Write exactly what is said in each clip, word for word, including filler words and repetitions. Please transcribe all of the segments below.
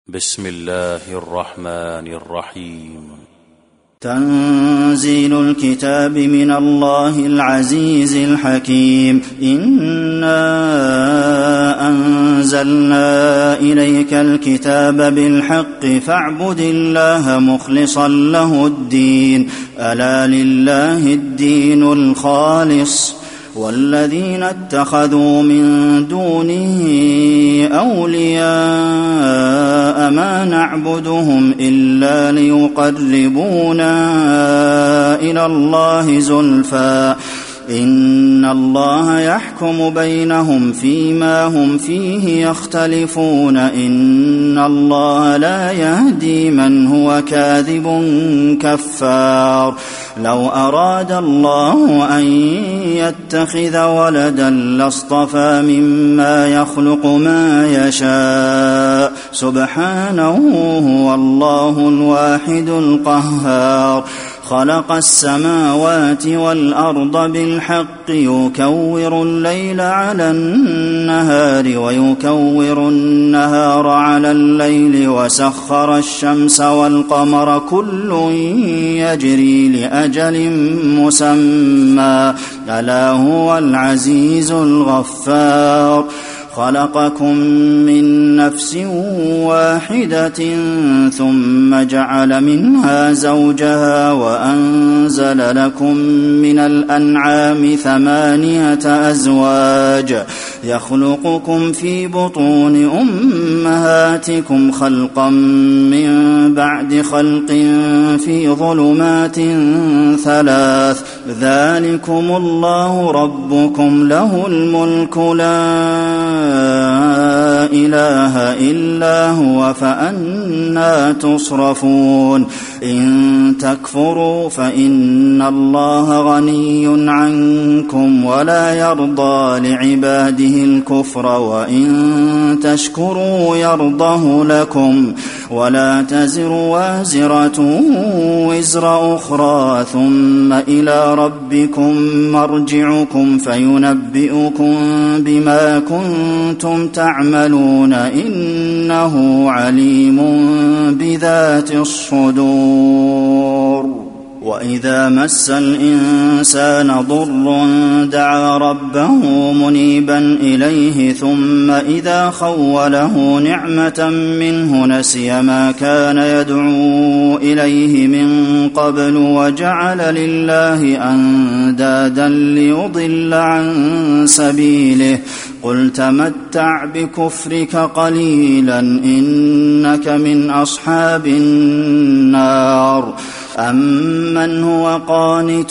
بسم الله الرحمن الرحيم. تنزيل الكتاب من الله العزيز الحكيم. إنا أنزلنا إليك الكتاب بالحق فاعبد الله مخلصا له الدين ألا لله الدين الخالص والذين اتخذوا من دونه أولياء ما نعبدهم إلا ليقربونا إلى الله زلفى إن الله يحكم بينهم فيما هم فيه يختلفون إن الله لا يهدي من هو كاذب كفار. لو أراد الله أن يتخذ ولدا لاصطفى مما يخلق ما يشاء سبحانه هو الله الواحد القهار. خلق السماوات والأرض بالحق يكور الليل على النهار ويكور النهار على الليل وسخر الشمس والقمر كل يجري لأجل مسمى ألا هو العزيز الغفار. خلقكم من نفس واحدة ثم جعل منها زوجها وأنزل لكم من الأنعام ثمانية أزواج يخلقكم في بطون أمهاتكم خلقا من بعد خلق في ظلمات ثلاث ذلكم الله ربكم له الملك لا إله إلا هو فأنى تصرفون. إن تكفروا فإن الله غني عنكم ولا يرضى لعباده الكفر وإن تشكروا يرضه لكم ولا تزر وازرة وزر أخرى ثم إلى ربكم مرجعكم فينبئكم بما كنتم تعملون إنه عليم بذات الصدور. وإذا مس الإنسان ضر دعا ربه منيبا إليه ثم إذا خوله نعمة منه نسي ما كان يدعو إليه من قبل وجعل لله أندادا ليضل عن سبيله قل تمتع بكفرك قليلا إنك من أصحاب النار. أمن هو قانت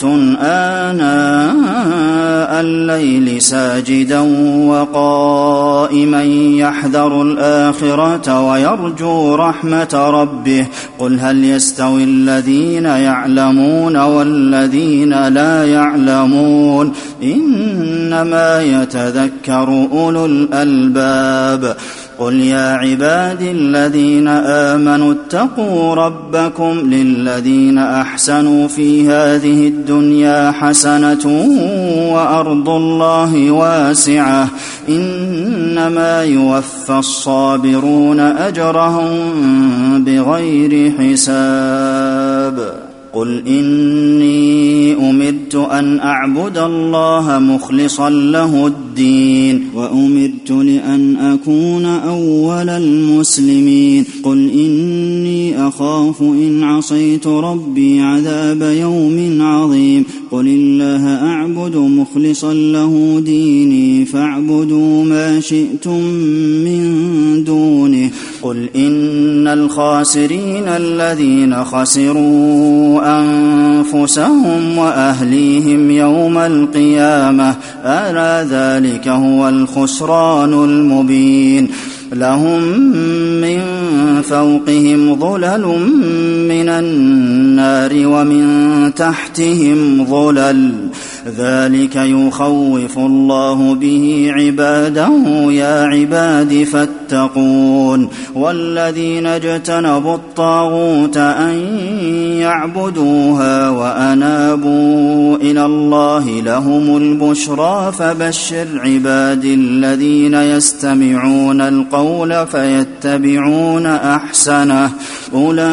آناء الليل ساجدا وقائما يحذر الآخرة ويرجو رحمة ربه قل هل يستوي الذين يعلمون والذين لا يعلمون إنما يتذكر أولو الألباب. قل يا عبادي الذين آمنوا اتقوا ربكم للذين أحسنوا في هذه الدنيا حسنة وأرض الله واسعة إنما يوفى الصابرون أجرهم بغير حساب. قل إني أمرت أن أعبد الله مخلصا له الدين وأمرت لأن أكون أول المسلمين. قل إني أخاف إن عصيت ربي عذاب يوم عظيم. قل الله أعبد مخلصا له ديني فاعبدوا ما شئتم من دونه. قل إن الخاسرين الذين خسروا أنفسهم وأهليهم يوم القيامة ألا ذلك هو الخسران المبين. لهم من فوقهم ظلل من النار ومن تحتهم ظلل ذلك يخوف الله به عباده يا عباد فاتقون. يتقون والذين اجتنبوا الطاغوت أن يعبدوها وأنابوا إلى الله لهم البشرى فبشر عبادي الذين يستمعون القول فيتبعون أحسنه أولئك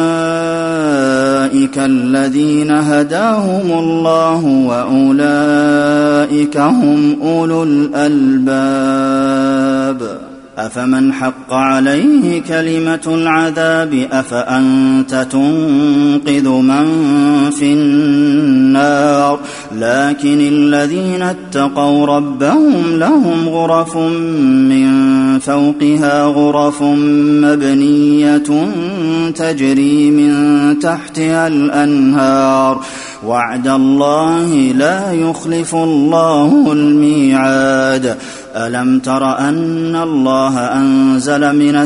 الذين هداهم الله وأولئك هم أولو الألباب أفمن حق عليه كلمة العذاب أفأنت تنقذ من في النار لكن الذين اتقوا ربهم لهم غرف من فوقها غرف مبنية تجري من تحتها الأنهار وعد الله لا يخلف الله الميعاد ألم تر أن الله أنزل من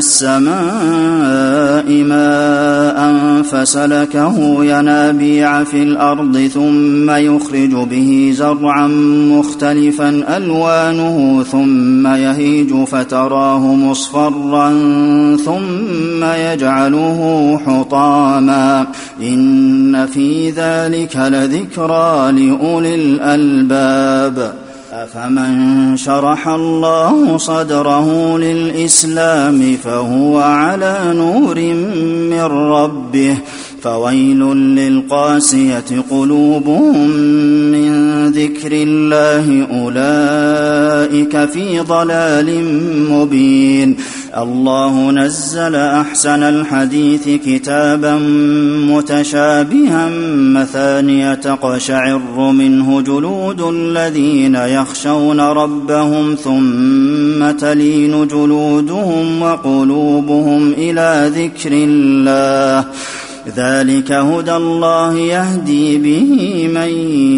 السماء ماء فسلكه ينابيع في الأرض ثم يخرج به زرعا مختلفا ألوانه ثم يهيج فتراه مصفرا ثم يجعله حطاما إن في ذلك لذكرى لأولي الألباب أفمن شرح الله صدره للإسلام فهو على نور من ربه فويل للقاسية قلوبهم من ذكر الله أولئك في ضلال مبين الله نزل أحسن الحديث كتابا متشابها مثانية تقشعر منه جلود الذين يخشون ربهم ثم تلين جلودهم وقلوبهم إلى ذكر الله ذلك هدى الله يهدي به من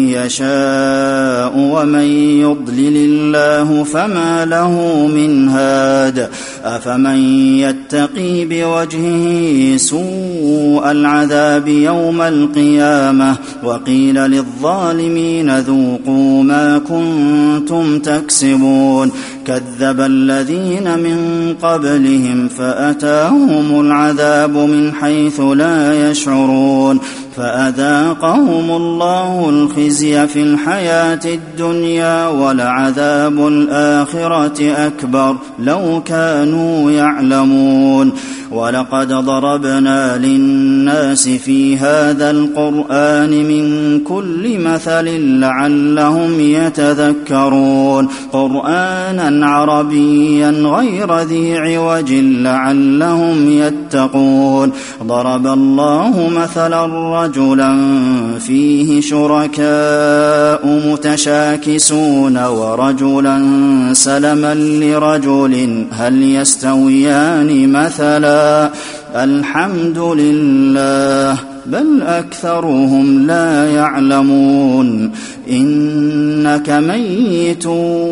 يشاء ومن يضلل الله فما له من هاد أفمن يتقي بوجهه سوء العذاب يوم القيامة وقيل للظالمين ذوقوا ما كنتم تكسبون كذب الذين من قبلهم فأتاهم العذاب من حيث لا يشعرون فأذاقهم الله الخزي في الحياة الدنيا ولعذاب الآخرة أكبر لو كانوا يعلمون ولقد ضربنا للناس في هذا القرآن من كل مثل لعلهم يتذكرون قرآنا عربيا غير ذي عوج لعلهم يتقون ضرب الله مثلا رجلا فيه شركاء متشاكسون ورجلا سلما لرجل هل يستويان مثلا الحمد لله بل أكثرهم لا يعلمون إنك ميت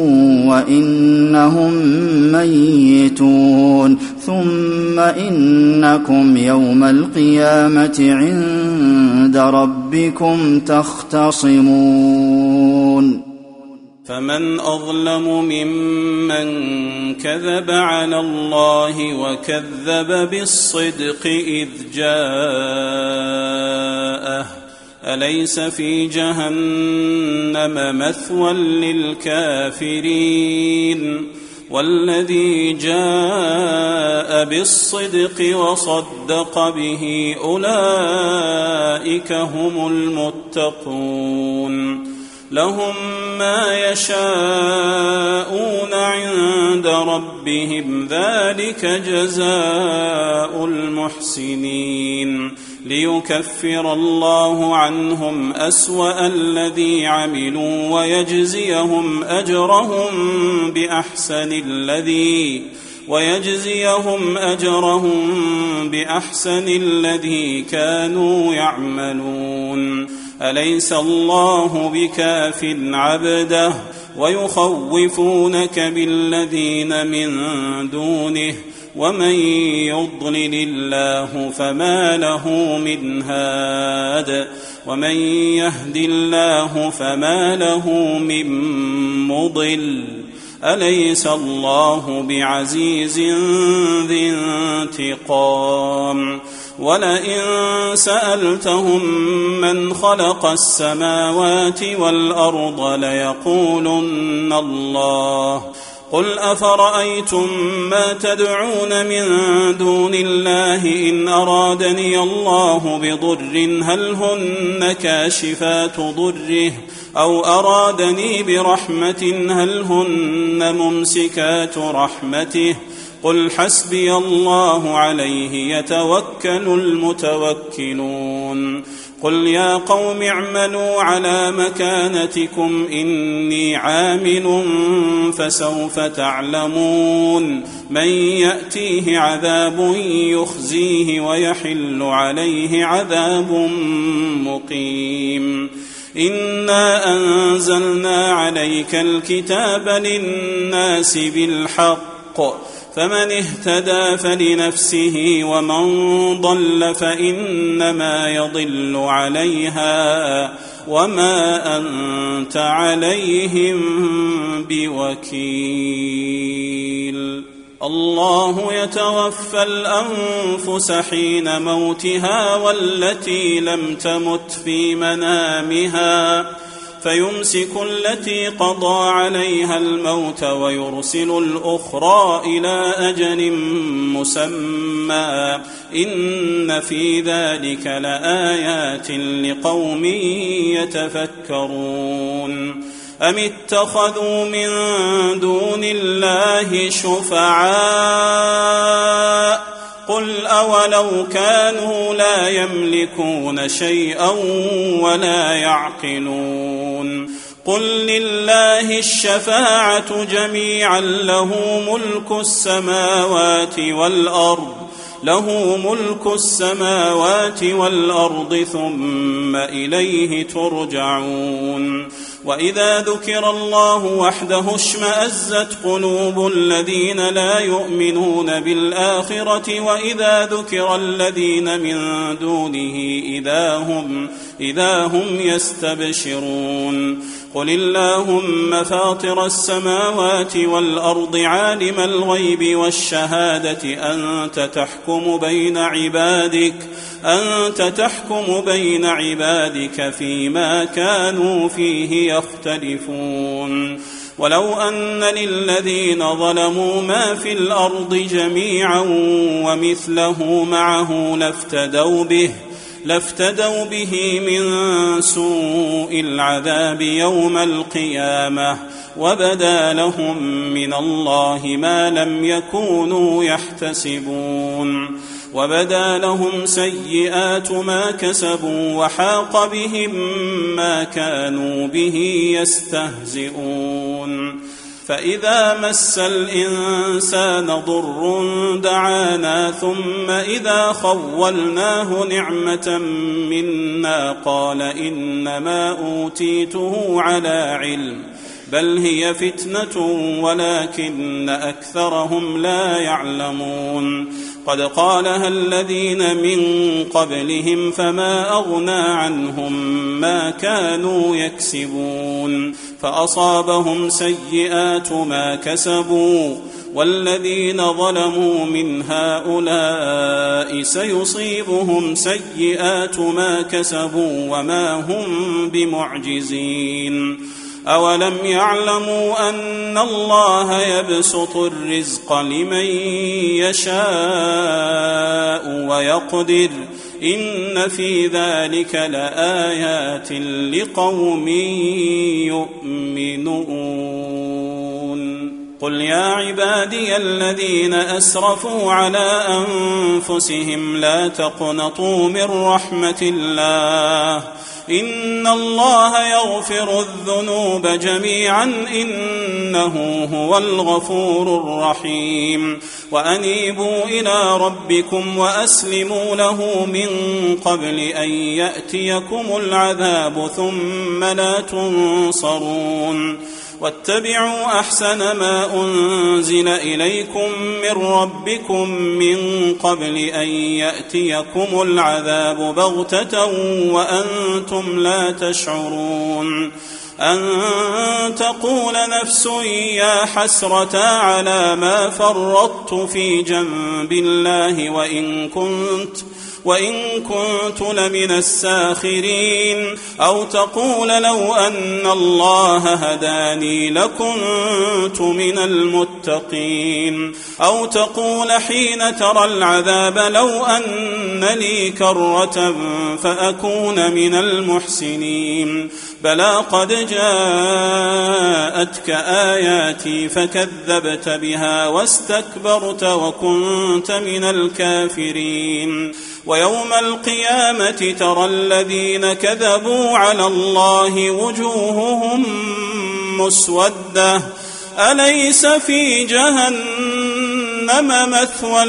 وإنهم ميتون ثم إنكم يوم القيامة عند ربكم تختصمون فمن أظلم ممن كذب على الله وكذب بالصدق إذ جاءه أليس في جهنم مثوى للكافرين والذي جاء بالصدق وصدق به أولئك هم المتقون لهم ما يشاءون عند ربهم ذلك جزاء المحسنين ليكفر الله عنهم أسوأ الذي عملوا ويجزيهم أجرهم بأحسن الذي ويجزيهم أجرهم بأحسن الذي كانوا يعملون أليس الله بكاف عبده ويخوفونك بالذين من دونه ومن يضلل الله فما له من هاد ومن يهد الله فما له من مضل أليس الله بعزيز ذي انتقام ولئن سألتهم من خلق السماوات والأرض ليقولن الله قل أفرأيتم ما تدعون من دون الله إن أرادني الله بضر هل هن كاشفات ضره أو أرادني برحمة هل هن ممسكات رحمته قل حسبي الله عليه يتوكل المتوكلون قل يا قوم اعملوا على مكانتكم إني عامل فسوف تعلمون من يأتيه عذاب يخزيه ويحل عليه عذاب مقيم إنا أنزلنا عليك الكتاب للناس بالحق فمن اهتدى فلنفسه ومن ضل فإنما يضل عليها وما أنت عليهم بوكيل الله يتوفى الأنفس حين موتها والتي لم تمت في منامها فيمسك التي قضى عليها الموت ويرسل الأخرى إلى أجل مسمى إن في ذلك لآيات لقوم يتفكرون أم اتخذوا من دون الله شفعاء قل أولو كانوا لا يملكون شيئا ولا يعقلون قل لله الشفاعة جميعا له ملك السماوات والأرض له ملك السماوات والأرض ثم إليه ترجعون وإذا ذكر الله وحده اشمأزت قلوب الذين لا يؤمنون بالآخرة وإذا ذكر الذين من دونه إذا هم, إذا هم يستبشرون قل اللهم فاطر السماوات والأرض عالم الغيب والشهادة أنت تحكم بين عبادك أنت تحكم بين عبادك فيما كانوا فيه يختلفون ولو أن للذين ظلموا ما في الأرض جميعا ومثله معه لافتدوا به لافتدوا به من سوء العذاب يوم القيامة وبدا لهم من الله ما لم يكونوا يحتسبون وبدا لهم سيئات ما كسبوا وحاق بهم ما كانوا به يستهزئون فإذا مس الإنسان ضر دعانا ثم إذا خولناه نعمة منا قال إنما أوتيته على علم بل هي فتنة ولكن أكثرهم لا يعلمون قد قالها الذين من قبلهم فما أغنى عنهم ما كانوا يكسبون فأصابهم سيئات ما كسبوا والذين ظلموا من هؤلاء سيصيبهم سيئات ما كسبوا وما هم بمعجزين أولم يعلموا أن الله يبسط الرزق لمن يشاء ويقدر إن في ذلك لآيات لقوم يؤمنون قل يا عبادي الذين أسرفوا على أنفسهم لا تقنطوا من رحمة الله إن الله يغفر الذنوب جميعا إنه هو الغفور الرحيم وأنيبوا إلى ربكم وأسلموا له من قبل أن يأتيكم العذاب ثم لا تنصرون واتبعوا أحسن ما أنزل إليكم من ربكم من قبل أن يأتيكم العذاب بغتة وأنتم لا تشعرون أن تقول نفس يا حسرة على ما فرطت في جنب الله وإن كنت وإن كنت لمن الساخرين أو تقول لو أن الله هداني لكنت من المتقين أو تقول حين ترى العذاب لو أن لي كرة فأكون من المحسنين بلى قد جاءتك آياتي فكذبت بها واستكبرت وكنت من الكافرين ويوم القيامة ترى الذين كذبوا على الله وجوههم مسودة أليس في جهنم مثوى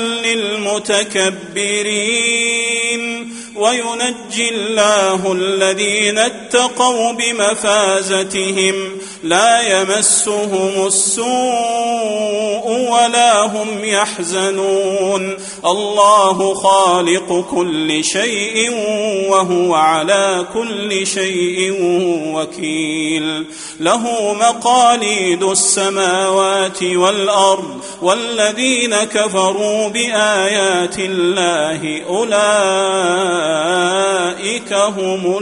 للمتكبرين وينجي الله الذين اتقوا بمفازتهم لا يمسهم السوء ولا هم يحزنون الله خالق كل شيء وهو على كل شيء وكيل له مقاليد السماوات والأرض والذين كفروا بآيات الله أولئك هم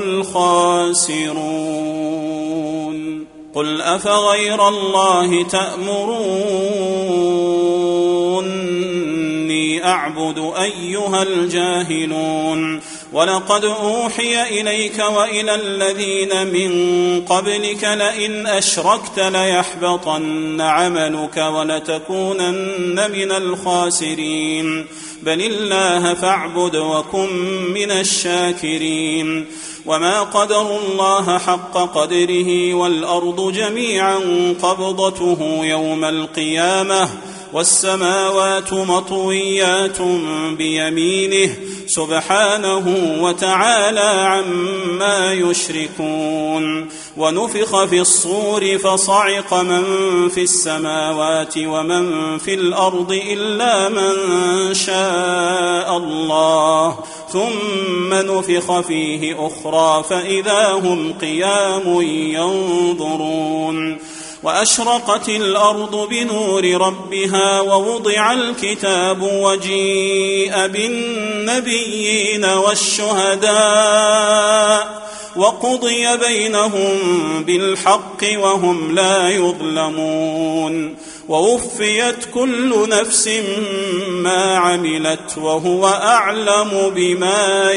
الخاسرون قل أفغير الله تأمروني أعبد أيها الجاهلون ولقد أوحي إليك وإلى الذين من قبلك لئن أشركت ليحبطن عملك ولتكونن من الخاسرين بل الله فاعبد وكن من الشاكرين وما قدروا الله حق قدره والأرض جميعا قبضته يوم القيامة والسماوات مطويات بيمينه سبحانه وتعالى عما يشركون ونفخ في الصور فصعق من في السماوات ومن في الأرض إلا من شاء الله ثم نفخ فيه أخرى فإذا هم قيام ينظرون وأشرقت الأرض بنور ربها ووضع الكتاب وجيء بالنبيين والشهداء وقضي بينهم بالحق وهم لا يظلمون ووفيت كل نفس ما عملت وهو أعلم بما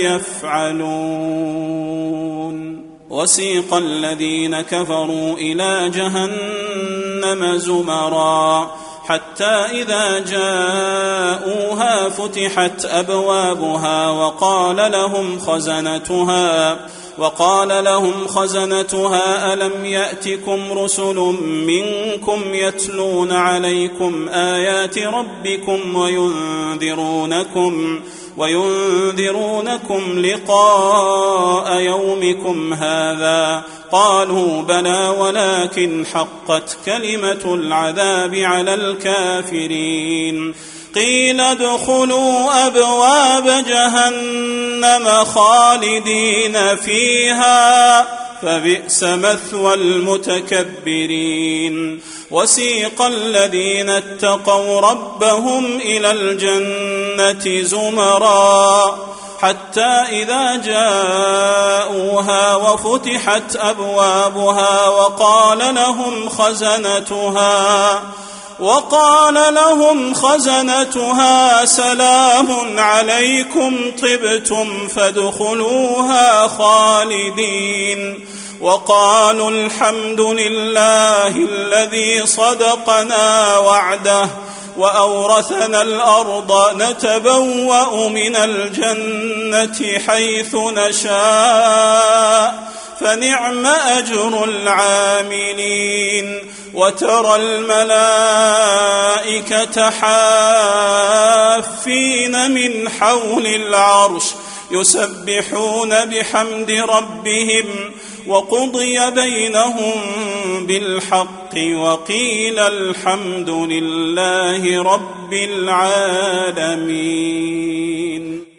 يفعلون وسيق الذين كفروا إلى جهنم زمرا حتى إذا جاءوها فتحت أبوابها وقال لهم خزنتها وقال لهم خزنتها ألم يأتكم رسل منكم يتلون عليكم آيات ربكم وينذرونكم وينذرونكم لقاء يومكم هذا قالوا بلى ولكن حقت كلمة العذاب على الكافرين قيل ادخلوا أبواب جهنم خالدين فيها فبئس مثوى المتكبرين وسيق الذين اتقوا ربهم إلى الجنة زمرا حتى إذا جاءوها وفتحت أبوابها وقال لهم خزنتها وقال لهم خزنتها سلام عليكم طبتم فادخلوها خالدين وقالوا الحمد لله الذي صدقنا وعده وأورثنا الأرض نتبوأ من الجنة حيث نشاء فنعم أجر العاملين وترى الملائكة حافين من حول العرش يسبحون بحمد ربهم وقضي بينهم بالحق وقيل الحمد لله رب العالمين.